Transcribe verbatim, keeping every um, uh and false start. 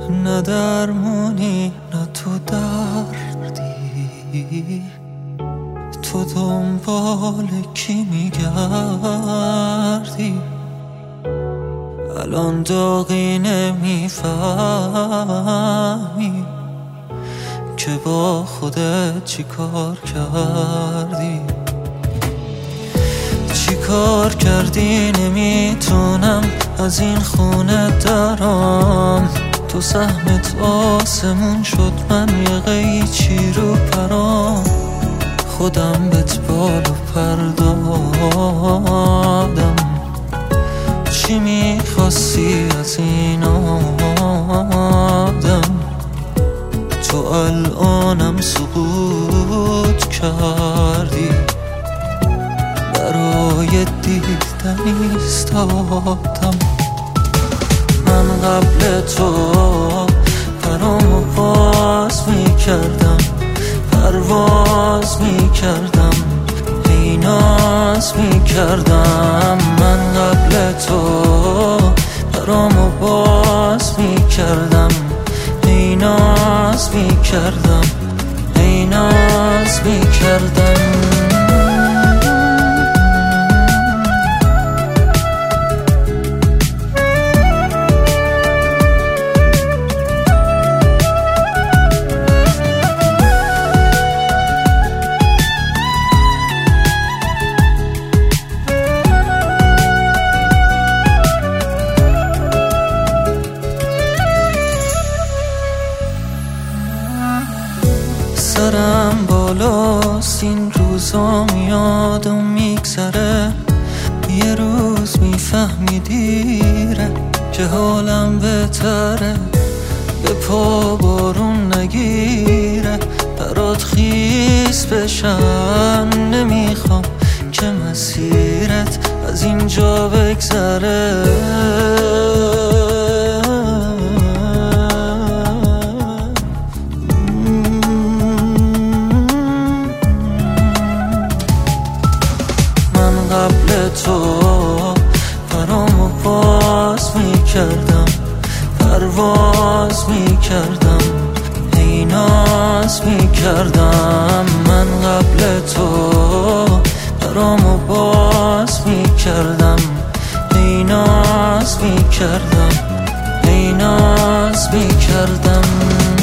نه درمونی نه تو دردی، تو دنبال کی میگردی؟ الان داغی نمیفهمی که با خودت چی کار کردی، چی کار کردی. نمیتونم از این خونه درام، تو سهمت آسمون شد، من یه قیچی رو پرام. خودم بهت بال و پر دادم، چی میخواستی از این آدم؟ تو الانم سقوط کردی، برای دیدن ایستادم. من قبل تو پرامو باز میکردم، پرواز میکردم، ای ناز میکردم. من قبل تو پرامو باز میکردم، ای ناز میکردم، ای ناز میکردم. سرم بالاست، این روزا میاد و میگذره. یه روز میفهمی دیره که حالم بهتره، به پا بارون نگیره، برات خیس بشم. نمیخوام که مسیرت از اینجا بگذره. قبل تو پرامو باز میکردم، پرواز میکردم، ای ناز میکردم. من قبل تو پرامو باز میکردم، ای ناز میکردم، ای ناز میکردم.